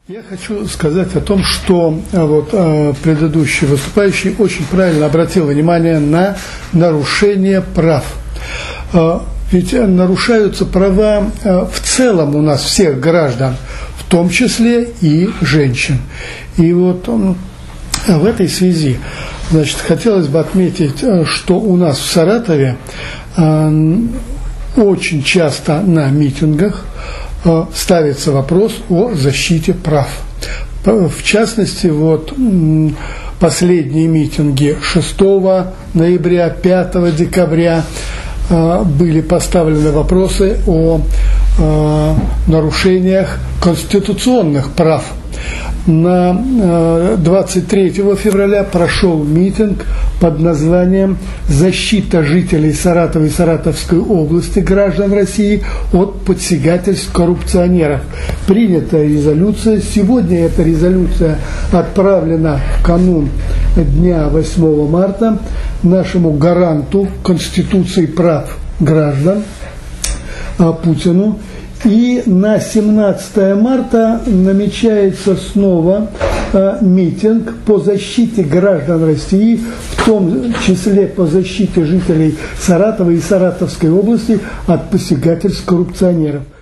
Я хочу сказать о том, что предыдущий выступающий очень правильно обратил внимание на нарушение прав. Ведь нарушаются права в целом у нас всех граждан, в том числе и женщин. И в этой связи, хотелось бы отметить, что у нас в Саратове очень часто на митингах ставится вопрос о защите прав. В частности, последние митинги 6 ноября, 5 декабря были поставлены вопросы о нарушениях конституционных прав. На 23 февраля прошел митинг под названием «Защита жителей Саратова и Саратовской области, граждан России, от подсягательств коррупционеров». Принята резолюция. Сегодня эта резолюция отправлена в канун дня 8 марта нашему гаранту Конституции прав граждан Путину. И на 17 марта намечается снова митинг по защите граждан России, в том числе по защите жителей Саратова и Саратовской области от посягательств коррупционеров.